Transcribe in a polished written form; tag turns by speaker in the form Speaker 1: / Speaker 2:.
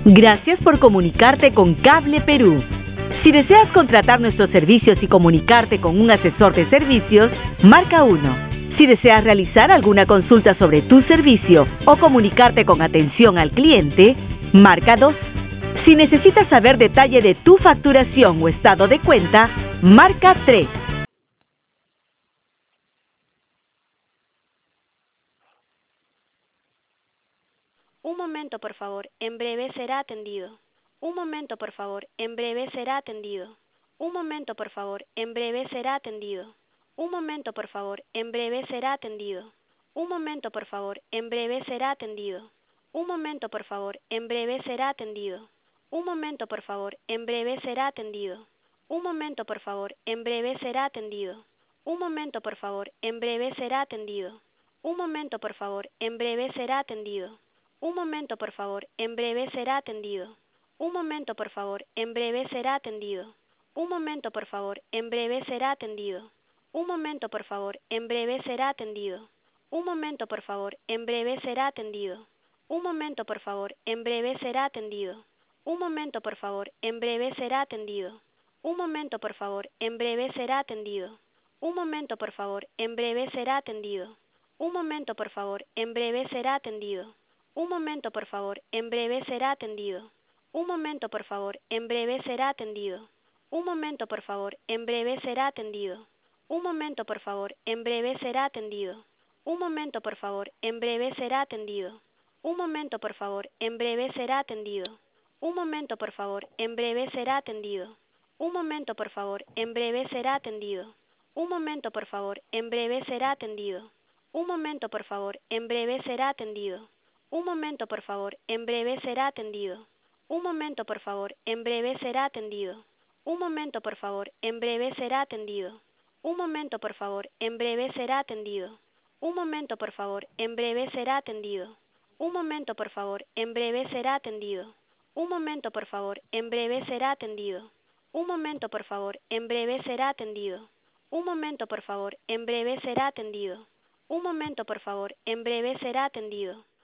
Speaker 1: Gracias por comunicarte con Cable Perú. Si deseas contratar nuestros servicios y comunicarte con un asesor de servicios, marca 1. Si deseas realizar alguna consulta sobre tu servicio o comunicarte con atención al cliente, marca 2. Si necesitas saber detalle de tu facturación o estado de cuenta, marca 3.
Speaker 2: Un momento, por favor, en breve será atendido. Un momento, por favor, en breve será atendido. Un momento, por favor, en breve será atendido. Un momento, por favor, en breve será atendido. Un momento, por favor, en breve será atendido. Un momento, por favor, en breve será atendido. Un momento, por favor, en breve será atendido. Un momento, por favor, en breve será atendido. Un momento, por favor, en breve será atendido. Un momento, por favor, en breve será atendido. Un momento, por favor, en breve será atendido. Un momento, por favor, en breve será atendido. Un momento, por favor, en breve será atendido. Un momento, por favor, en breve será atendido. Un momento, por favor, en breve será atendido. Un momento, por favor, en breve será atendido. Un momento, por favor, en breve será atendido. Un momento, por favor, en breve será atendido. Un momento, por favor, en breve será atendido. Un momento, por favor, en breve será atendido. Un momento, por favor, en breve será atendido. Un momento, por favor, en breve será atendido. Un momento, por favor, en breve será atendido. Un momento, por favor, en breve será atendido. Un momento, por favor, en breve será atendido. Un momento, por favor, en breve será atendido. Un momento, por favor, en breve será atendido. Un momento, por favor, en breve será atendido. Un momento, por favor, en breve será atendido. Un momento, por favor, en breve será atendido. Un momento, por favor, en breve será atendido. Un momento, por favor, en breve será atendido. Un momento, por favor, en breve será atendido. Un momento, por favor, en breve será atendido. Un momento, por favor, en breve será atendido. Un momento, por favor, en breve será atendido. Un momento, por favor, en breve será atendido. Un momento, por favor, en breve será atendido. Un momento, por favor, en breve será atendido. Un momento, por favor, en breve será atendido.